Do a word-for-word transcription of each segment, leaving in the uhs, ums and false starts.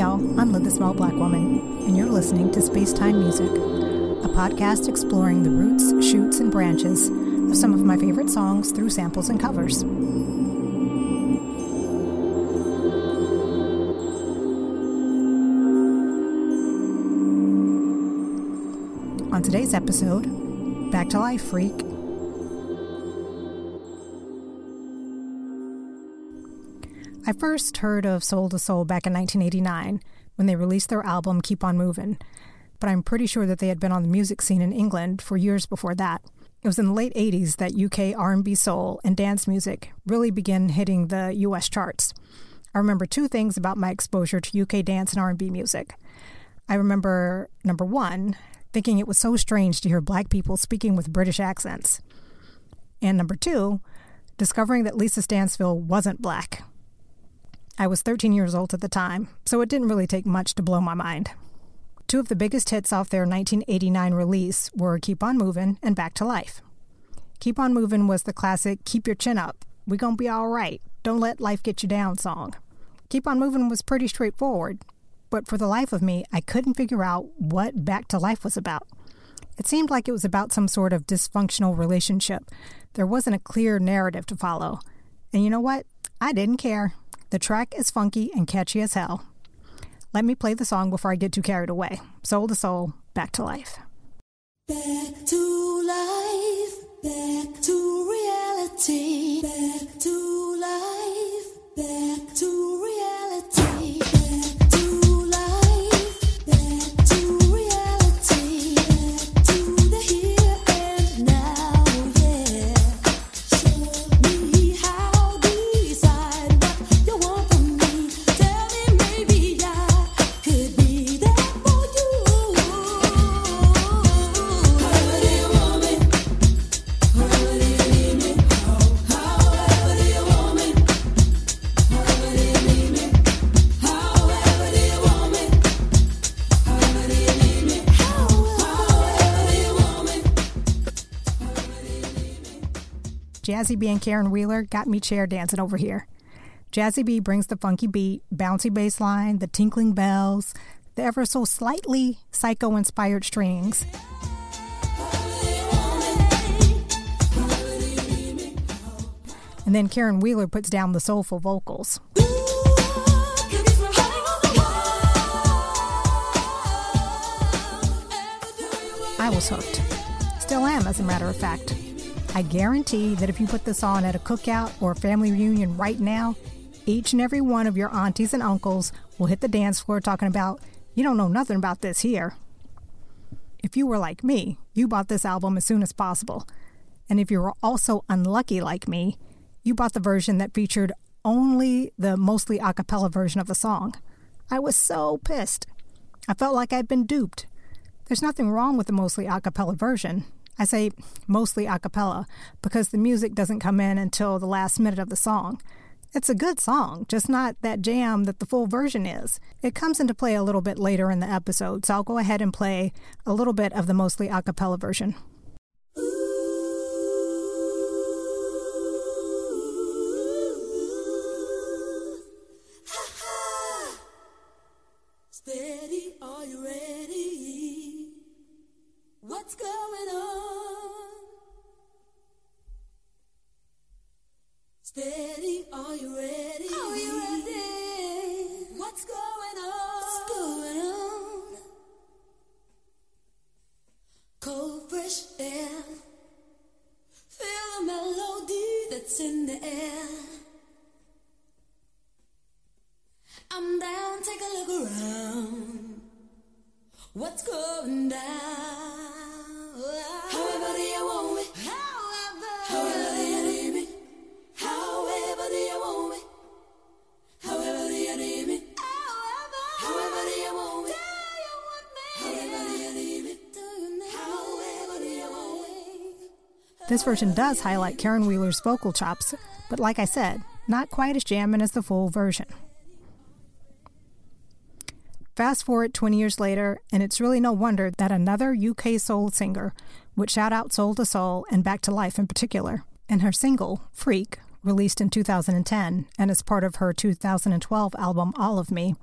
y'all, I'm Live the Small Black Woman, and you're listening to Space Time Music, a podcast exploring the roots, shoots, and branches of some of my favorite songs through samples and covers. On today's episode, Back to Life, Freak. I first heard of Soul to Soul back in nineteen eighty-nine when they released their album Keep On Movin', but I'm pretty sure that they had been on the music scene in England for years before that. It was in the late eighties that U K R and B soul and dance music really began hitting the U S charts. I remember two things about my exposure to U K dance and R and B music. I remember, number one, thinking it was so strange to hear black people speaking with British accents. And number two, discovering that Lisa Stansfield wasn't black. I was thirteen years old at the time, so it didn't really take much to blow my mind. Two of the biggest hits off their nineteen eighty-nine release were Keep On Movin' and Back to Life. Keep On Movin' was the classic Keep Your Chin Up, We Gonna Be All Right, Don't Let Life Get You Down song. Keep On Movin' was pretty straightforward, but for the life of me, I couldn't figure out what Back to Life was about. It seemed like it was about some sort of dysfunctional relationship. There wasn't a clear narrative to follow. And you know what? I didn't care. The track is funky and catchy as hell. Let me play the song before I get too carried away. Soul to Soul, Back to Life. Back to life, back to reality, back to life, back to reality, back to life, back to reality, back to the here and now, yeah. Show me how to decide what you want from me. Tell me maybe I could be there for you. However do you want me? However do you need me? However do you want me? However do you need me? However do you want me? However do you need me? However do you want me? However do you need me? Jazzy B and Karen Wheeler got me chair dancing over here. Jazzy B brings the funky beat, bouncy bass line, the tinkling bells, the ever so slightly psycho-inspired strings. And then Karen Wheeler puts down the soulful vocals. I was hooked. Still am, as a matter of fact. I guarantee that if you put this on at a cookout or a family reunion right now, each and every one of your aunties and uncles will hit the dance floor talking about, you don't know nothing about this here. If you were like me, you bought this album as soon as possible. And if you were also unlucky like me, you bought the version that featured only the mostly a cappella version of the song. I was so pissed. I felt like I'd been duped. There's nothing wrong with the mostly a cappella version. I say mostly a cappella because the music doesn't come in until the last minute of the song. It's a good song, just not that jam that the full version is. It comes into play a little bit later in the episode, so I'll go ahead and play a little bit of the mostly a cappella version. Steady, are you ready? What's going on? Steady, are you ready? Are you ready? What's going on? What's going on? Cold, fresh air. Feel the melody that's in the air. I'm down, take a look around. What's going down? However do you want me? However, however do you need me? However do you want me? However do you need me? However, however do you want me? Do you want me? However do you need me? Do you need me? However do you want me? This version does highlight Karen Wheeler's vocal chops, but like I said, not quite as jamming as the full version. Fast forward twenty years later, and it's really no wonder that another U K soul singer would shout out Soul to Soul and Back to Life in particular. In her single, Freak, released in two thousand ten and as part of her two thousand twelve album All of Me,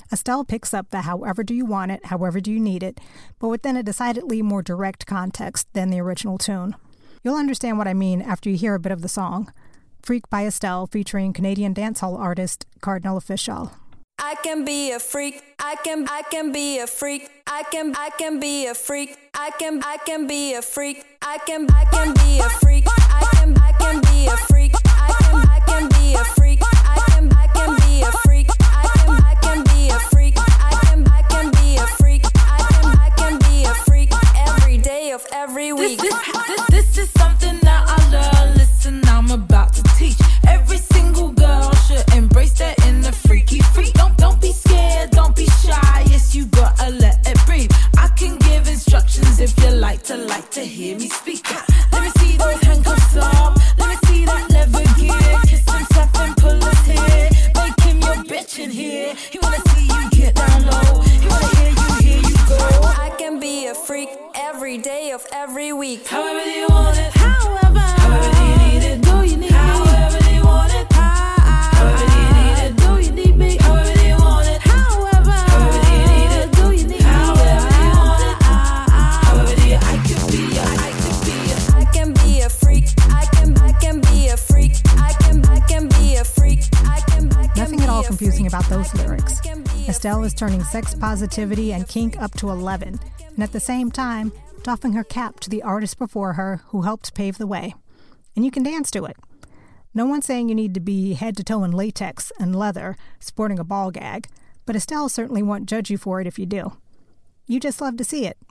Estelle picks up the however do you want it, however do you need it, but within a decidedly more direct context than the original tune. You'll understand what I mean after you hear a bit of the song. Freak by Estelle, featuring Canadian dancehall artist Cardinal Offishall. I can be a freak. I can I can be a freak. I can I can be a freak. I can I can be a freak. I can I can be a freak. I can I can be a freak. I can I can be a freak. I can I can be a freak. I can I can be a freak. I can I can be a freak. I can I can be a freak every day of every week. This, this, this, this is something that I love. Listen, I'm about to teach. Every single girl should embrace that inner freaky freak. Don't don't be scared, don't be shy. Yes, you gotta let it breathe. I can give instructions if you like to like to hear me speak. Let me see those handcuffs up. Let me see that leather gear. Kiss him tough and pull his hair. Make him your bitch in here. He wanna see you get down low. He wanna hear you, hear you go. I can be a freak every day of every week. However you want it, however, however do you need it, do you need me? However do you want it, however do you need it, do you need me? However do you want it, however, however do you need it, do you need me? However do you want it, however do you, I can be a, I can be a, I can be a freak. I can I can be a freak. I can I can be a freak. I can I can Nothing at all be a confusing freak. about those I can- lyrics. I can be a Estelle is turning sex positivity and kink up to eleven, and at the same time, doffing her cap to the artist before her who helped pave the way. And you can dance to it. No one's saying you need to be head to toe in latex and leather, sporting a ball gag, but Estelle certainly won't judge you for it if you do. You just love to see it.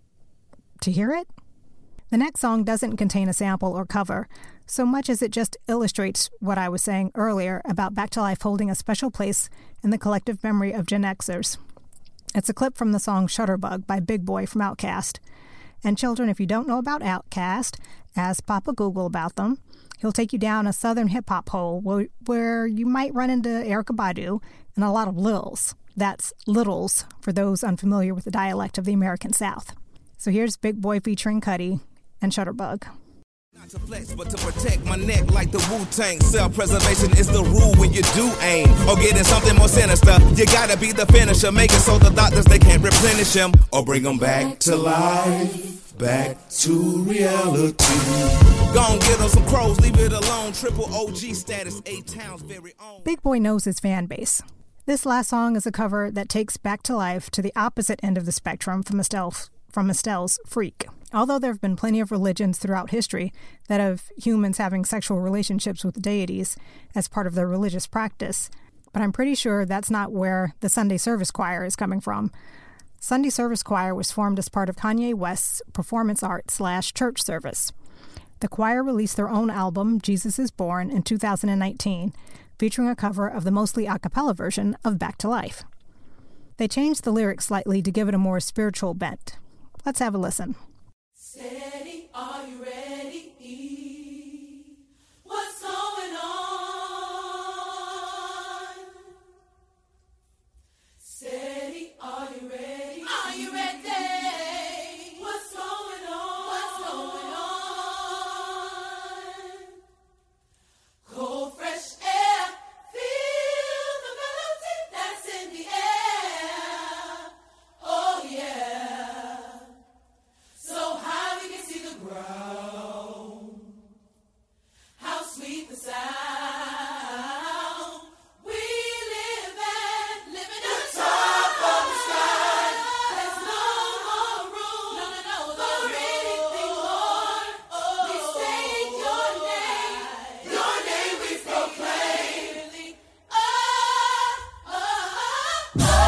To hear it? The next song doesn't contain a sample or cover, so much as it just illustrates what I was saying earlier about Back to Life holding a special place in the collective memory of Gen Xers. It's a clip from the song Shutterbug by Big Boy from Outkast. And children, if you don't know about Outkast, ask Papa Google about them. He'll take you down a southern hip-hop hole where, where you might run into Erykah Badu and a lot of littles. That's littles for those unfamiliar with the dialect of the American South. So here's Big Boy featuring Cudi and Shutterbug. Not to flex, but to protect my neck like the Wu-Tang. Self-preservation is the rule when you do aim. Or getting something more sinister, you gotta be the finisher. Make it so the doctors, they can't replenish him. Or bring them back to life, back to reality. Gon' get them some crows, leave it alone. Triple O G status, A-Town's very own. Big Boy knows his fan base. This last song is a cover that takes Back to Life to the opposite end of the spectrum from Estelle's, from Estelle's Freak. Although there have been plenty of religions throughout history that have humans having sexual relationships with deities as part of their religious practice, but I'm pretty sure that's not where the Sunday Service Choir is coming from. Sunday Service Choir was formed as part of Kanye West's performance art slash church service. The choir released their own album, Jesus is Born, in two thousand nineteen, featuring a cover of the mostly a cappella version of Back to Life. They changed the lyrics slightly to give it a more spiritual bent. Let's have a listen. Steady, are you ready? What's going on? Steady, are you ready? Are you ready? What's going on? What's going on? Cold, fresh air, feel the melody that's in the air. Oh yeah. So high we can see the ground. How sweet the sound. We live and live in the top of the sky. There's no more room, no, no, no, for anything more. We state your name, your name we proclaim. Oh, oh, oh, oh.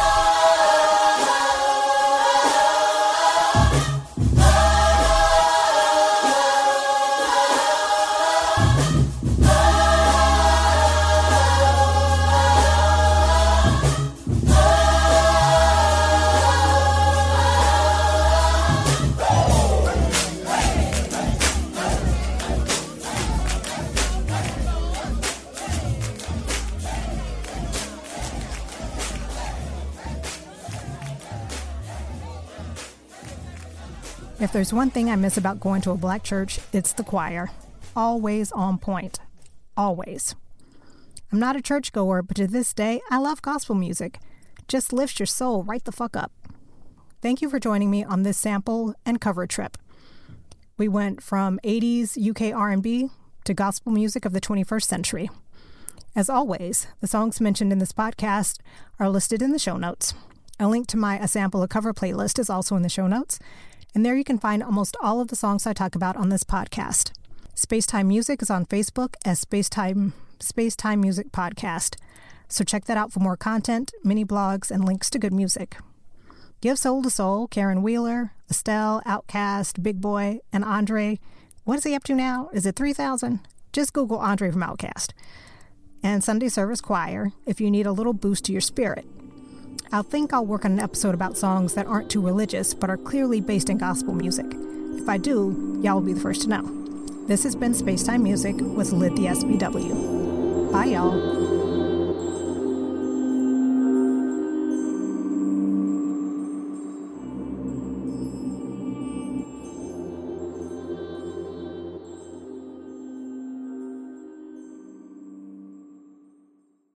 If there's one thing I miss about going to a black church, it's the choir. Always on point. Always. I'm not a churchgoer, but to this day, I love gospel music. just lifts your soul right the fuck up. Thank you for joining me on this sample and cover trip. We went from eighties U K R and B to gospel music of the twenty-first century. As always, the songs mentioned in this podcast are listed in the show notes. A link to my A Sample, a Cover playlist is also in the show notes, and there you can find almost all of the songs I talk about on this podcast. Spacetime Music is on Facebook as Spacetime, Spacetime Music Podcast, so check that out for more content, mini blogs, and links to good music. Give Soul to Soul, Karen Wheeler, Estelle, Outkast, Big Boy, and Andre. What is he up to now? Is it three thousand? Just Google Andre from Outkast. And Sunday Service Choir if you need a little boost to your spirit. I'll think I'll work on an episode about songs that aren't too religious but are clearly based in gospel music. If I do, y'all will be the first to know. This has been Spacetime Music with Lid the S B W. Bye, y'all.